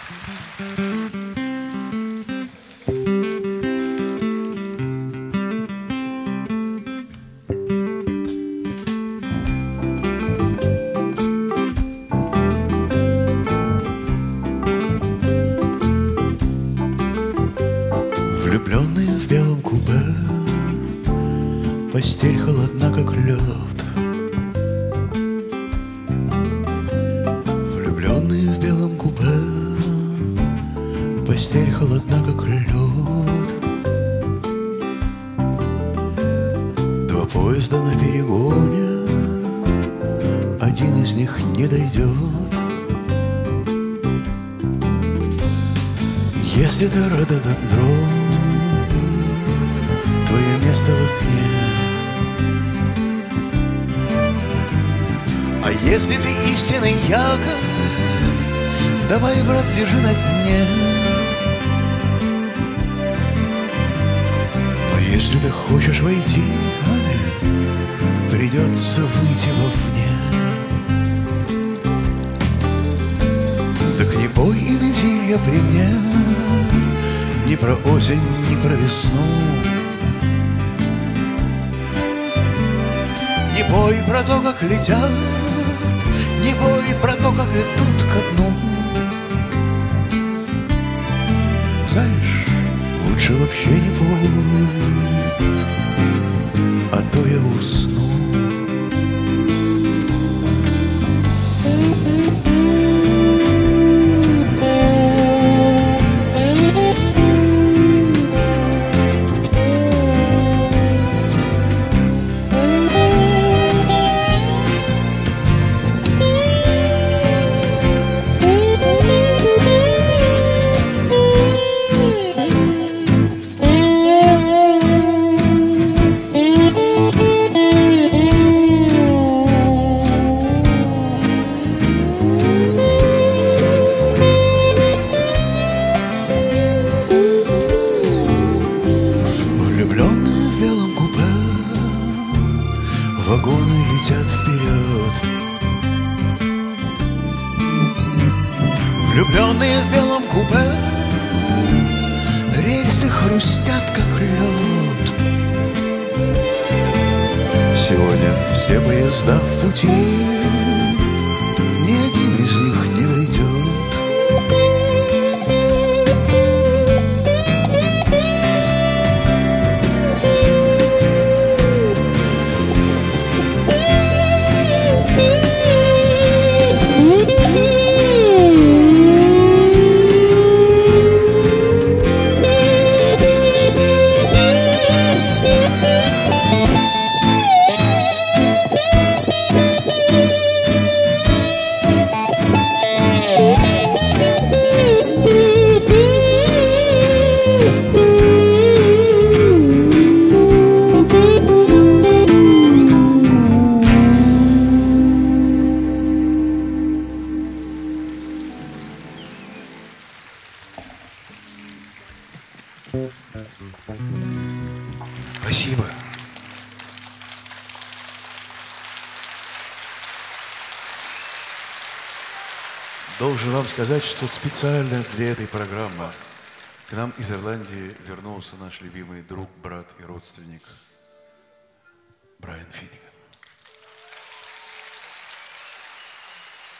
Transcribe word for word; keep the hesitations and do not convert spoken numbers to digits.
Влюбленные в белом купе, постель холодна, как лед. Влюбленные в белом купе, постель холодна, как лед. Два поезда на перегоне, один из них не дойдет. Если ты рододендрон, твое место в окне. А если ты истинный якорь, давай, брат, лежи на дне. Но если ты хочешь войти, Аня, придется выйти вовне. Так не пой инезилья при мне, ни про осень, ни про весну. Не пой про то, как летят, не пой про то, как идут ко дну. Знаешь, лучше вообще не пой, а то я усну. Вагоны летят вперед. Влюбленные в белом купе, рельсы хрустят, как лед. Сегодня все поезда в пути, ни один из них не дойдет. Спасибо. Должен вам сказать, что специально для этой программы к нам из Ирландии вернулся наш любимый друг, брат и родственник Брайан Финниган.